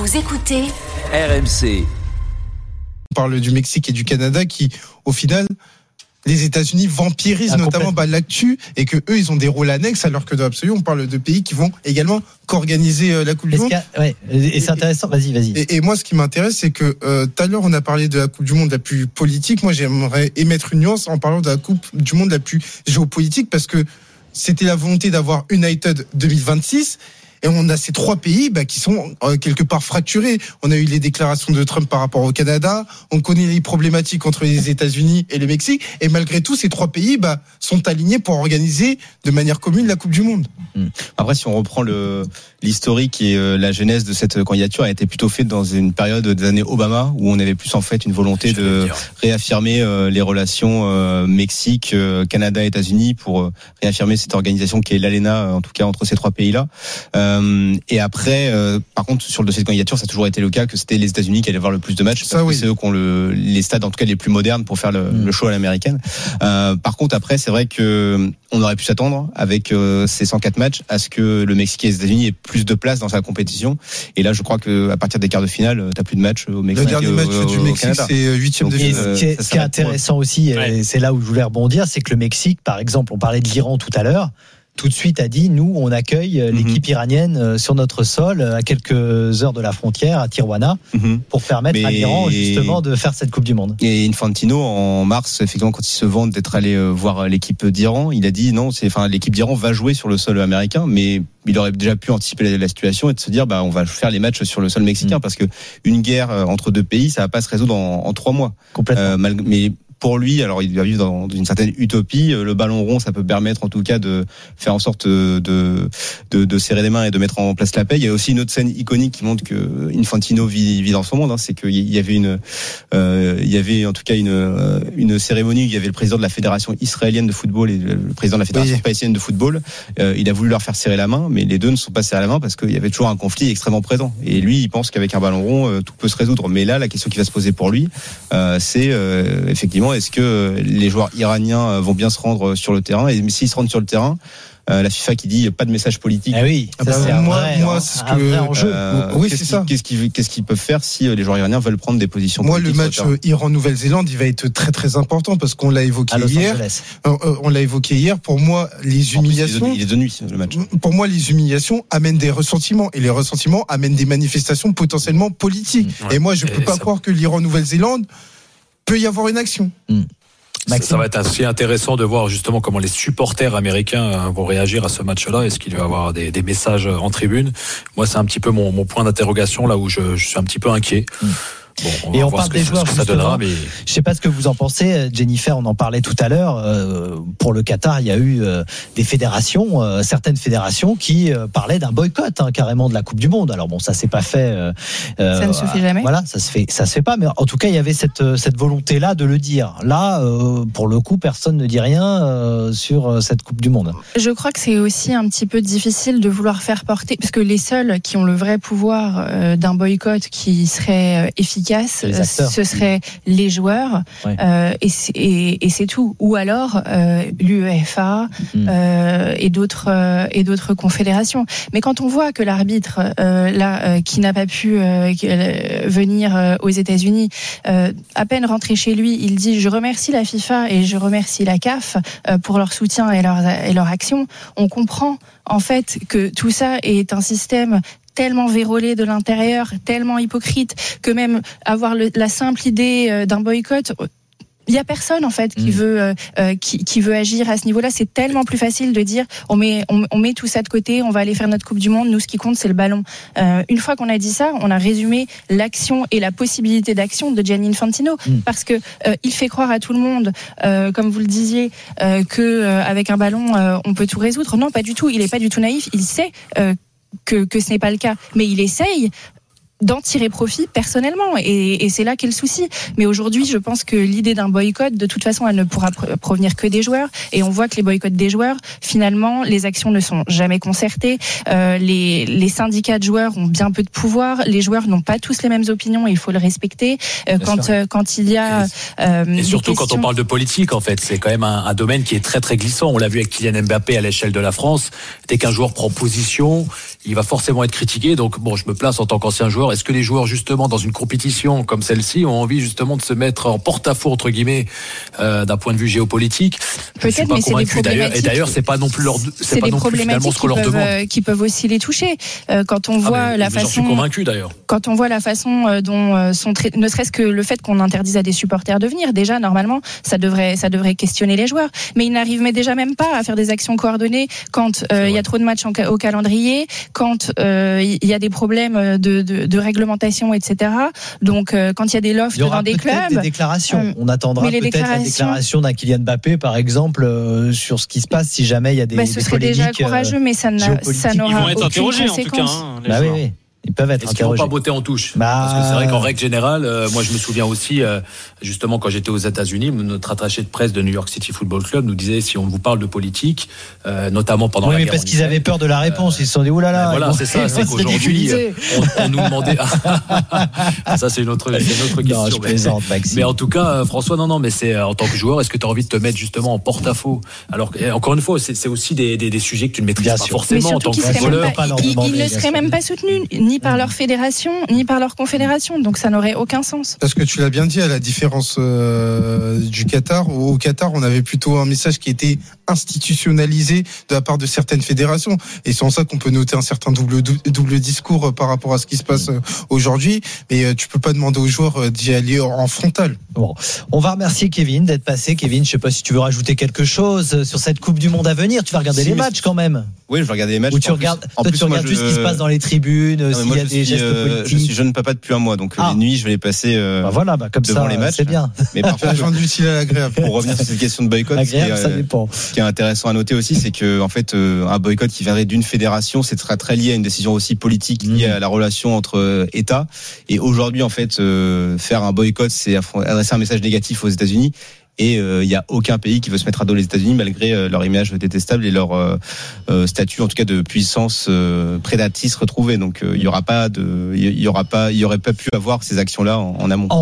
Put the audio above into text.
Vous écoutez RMC. On parle du Mexique et du Canada qui, au final, les États-Unis vampirisent notamment l'actu et que eux, ils ont des rôles annexes, alors que dans l'absolu, on parle de pays qui vont également qu'organiser la Coupe du Monde. Ouais, et c'est intéressant. Vas-y. Et moi, ce qui m'intéresse, c'est que tout à l'heure, on a parlé de la Coupe du Monde la plus politique. Moi, j'aimerais émettre une nuance en parlant de la Coupe du Monde la plus géopolitique, parce que c'était la volonté d'avoir United 2026. Et on a ces trois pays qui sont quelque part fracturés. On a eu les déclarations de Trump par rapport au Canada. On connaît les problématiques entre les États-Unis et le Mexique. Et malgré tout, ces trois pays sont alignés pour organiser de manière commune la Coupe du Monde. Après, si on reprend l'historique et la genèse de cette candidature a été plutôt faite dans une période des années Obama, où on avait plus en fait une volonté de réaffirmer les relations Mexique, Canada, États-Unis, pour réaffirmer cette organisation qui est l'ALENA, en tout cas entre ces trois pays-là. Et après, par contre, sur le dossier de candidature, ça a toujours été le cas que c'était les États-Unis qui allaient avoir le plus de matchs, parce que c'est eux qui ont les stades en tout cas les plus modernes pour faire le show à l'américaine. Par contre, après, c'est vrai que on aurait pu s'attendre avec ces 104 matchs à ce que le Mexique et les États-Unis aient plus de place dans sa compétition. Et là, je crois que à partir des quarts de finale, t'as plus de matchs au Mexique. Le dernier match du Mexique, c'est 8e de finale. Ce qui est intéressant aussi, et c'est là où je voulais rebondir, c'est que le Mexique, par exemple, on parlait de l'Iran tout à l'heure, tout de suite a dit, nous, on accueille l'équipe iranienne sur notre sol, à quelques heures de la frontière, à Tijuana, pour permettre à l'Iran, justement, de faire cette Coupe du Monde. Et Infantino, en mars, effectivement, quand il se vante d'être allé voir l'équipe d'Iran, il a dit, non, l'équipe d'Iran va jouer sur le sol américain, mais il aurait déjà pu anticiper la situation et de se dire, on va faire les matchs sur le sol mexicain, parce que une guerre entre deux pays, ça va pas se résoudre en 3 mois. Complètement. Mais pour lui, alors il va vivre dans une certaine utopie. Le ballon rond, ça peut permettre en tout cas de faire en sorte de serrer les mains et de mettre en place la paix. Il y a aussi une autre scène iconique qui montre que Infantino vit dans son monde. C'est qu'il y avait en tout cas une cérémonie où il y avait le président de la fédération israélienne de football et le président de la fédération palestinienne de football. Il a voulu leur faire serrer la main, mais les deux ne sont pas serrés la main parce qu'il y avait toujours un conflit extrêmement présent. Et lui, il pense qu'avec un ballon rond, tout peut se résoudre. Mais là, la question qui va se poser pour lui, c'est effectivement, est-ce que les joueurs iraniens vont bien se rendre sur le terrain? Et s'ils se rendent sur le terrain, la FIFA qui dit pas de message politique. Ah oui, ça c'est moi c'est ce que vrai enjeu. Oui, c'est ça. Qu'est-ce qu'ils peuvent faire si les joueurs iraniens veulent prendre des positions politiques? Moi, le match Iran-Nouvelle-Zélande, il va être très très important parce qu'on l'a évoqué hier. On l'a évoqué hier. Pour moi, les humiliations. Il est de nuit le match. Pour moi, les humiliations amènent des ressentiments et les ressentiments amènent des manifestations potentiellement politiques. Et moi, je peux pas croire que l'Iran-Nouvelle-Zélande peut y avoir une action. Ça va être assez intéressant de voir justement comment les supporters américains vont réagir à ce match-là. Est-ce qu'il va y avoir des messages en tribune? Moi, c'est un petit peu mon point d'interrogation là où je suis un petit peu inquiet. Bon, et on parle des joueurs, ça donnera, mais je sais pas ce que vous en pensez, Jennifer, on en parlait tout à l'heure. Pour le Qatar, il y a eu des fédérations, certaines fédérations qui parlaient d'un boycott carrément de la Coupe du Monde. Alors bon, ça s'est pas fait. Ça ne se fait jamais. Voilà, ça se fait pas. Mais en tout cas, il y avait cette volonté-là de le dire. Là, pour le coup, personne ne dit rien sur cette Coupe du Monde. Je crois que c'est aussi un petit peu difficile de vouloir faire porter, parce que les seuls qui ont le vrai pouvoir d'un boycott qui serait efficace, ce seraient les joueurs, et c'est tout. Ou alors l'UEFA et d'autres confédérations. Mais quand on voit que l'arbitre qui n'a pas pu venir aux États-Unis, à peine rentré chez lui, il dit: je remercie la FIFA et je remercie la CAF pour leur soutien et leur action. On comprend en fait que tout ça est un système tellement vérolé de l'intérieur, tellement hypocrite, que même avoir la simple idée d'un boycott, il y a personne en fait qui veut agir à ce niveau-là. C'est tellement plus facile de dire on met tout ça de côté, on va aller faire notre Coupe du Monde. Nous, ce qui compte, c'est le ballon. Une fois qu'on a dit ça, on a résumé l'action et la possibilité d'action de Gianni Infantino, parce que il fait croire à tout le monde, comme vous le disiez, que avec un ballon on peut tout résoudre. Non, pas du tout. Il est pas du tout naïf. Il sait que ce n'est pas le cas, mais il essaye d'en tirer profit personnellement, et c'est là qu'est le souci. Mais aujourd'hui, je pense que l'idée d'un boycott, de toute façon, elle ne pourra provenir que des joueurs, et on voit que les boycotts des joueurs, finalement, les actions ne sont jamais concertées. Les syndicats de joueurs ont bien peu de pouvoir. Les joueurs n'ont pas tous les mêmes opinions, et il faut le respecter. Quand il y a et surtout quand on parle de politique, en fait, c'est quand même un domaine qui est très très glissant. On l'a vu avec Kylian Mbappé à l'échelle de la France. Dès qu'un joueur prend position, il va forcément être critiqué. Donc bon, je me place en tant qu'ancien joueur. Est-ce que les joueurs justement dans une compétition comme celle-ci ont envie justement de se mettre en porte-à-faux entre guillemets d'un point de vue géopolitique? Je ne suis pas convaincu d'ailleurs. Et d'ailleurs, c'est pas non plus c'est pas non plus finalement ce qu'on leur demande. Qui peuvent aussi les toucher. Quand on voit la façon. J'en suis convaincu d'ailleurs. Quand on voit la façon dont sont ne serait-ce que le fait qu'on interdise à des supporters de venir, déjà normalement, ça devrait questionner les joueurs. Mais ils n'arrivent déjà même pas à faire des actions coordonnées quand il y a trop de matchs au calendrier, quand il y a des problèmes de réglementation, etc. Donc quand il y a des lofts dans des clubs, des déclarations. On attendra peut-être la déclaration d'un Kylian Mbappé, par exemple, sur ce qui se passe si jamais il y a des ce serait déjà courageux, mais ça n'aura Ils vont être interrogés en tout cas. Oui. Ils peuvent être interrogés. Est-ce qu'ils vont pas botter en touche? Parce que c'est vrai qu'en règle générale, moi je me souviens aussi, justement quand j'étais aux États-Unis, notre attaché de presse de New York City Football Club nous disait si on vous parle de politique, notamment pendant la guerre. Oui, mais parce qu'ils avaient peur de la réponse, ils se sont dit oulala. Voilà, c'est ça, c'est qu'aujourd'hui on nous demandait. Ça c'est une autre question. Non, je plaisante, Maxime. Mais en tout cas, François, non, mais c'est en tant que joueur, est-ce que tu as envie de te mettre justement en porte-à-faux? Alors encore une fois, c'est aussi des sujets que tu ne maîtrises pas forcément en tant que footballeur. Ils ne seraient même pas soutenus ni par leur fédération, ni par leur confédération. Donc ça n'aurait aucun sens. Parce que tu l'as bien dit, à la différence du Qatar, au Qatar, on avait plutôt un message qui était institutionnalisé de la part de certaines fédérations. Et c'est en ça qu'on peut noter un certain double discours par rapport à ce qui se passe aujourd'hui. Mais tu peux pas demander aux joueurs d'y aller en frontal. Bon, on va remercier Kevin d'être passé. Kevin, je sais pas si tu veux rajouter quelque chose sur cette Coupe du Monde à venir. Tu vas regarder les matchs quand même. Oui, je vais regarder les matchs. Ou tu regardes, tu regardes juste ce qui se passe dans les tribunes, s'il y a des gestes politiques. Je suis jeune papa depuis un mois, donc les nuits, je vais les passer comme devant ça, les matchs. C'est bien. Mais par contre, Lucille à l'agréable. Pour revenir sur cette question de boycott, ça dépend. Ce qui est intéressant à noter aussi, c'est que en fait, un boycott qui viendrait d'une fédération, c'est très lié à une décision aussi politique liée à la relation entre États. Et aujourd'hui, en fait, faire un boycott, c'est adresser un message négatif aux États-Unis. Et il y a aucun pays qui veut se mettre à dos les États-Unis malgré leur image détestable et leur statut en tout cas de puissance prédatrice retrouvée. Donc il y aurait pas pu avoir ces actions-là en amont.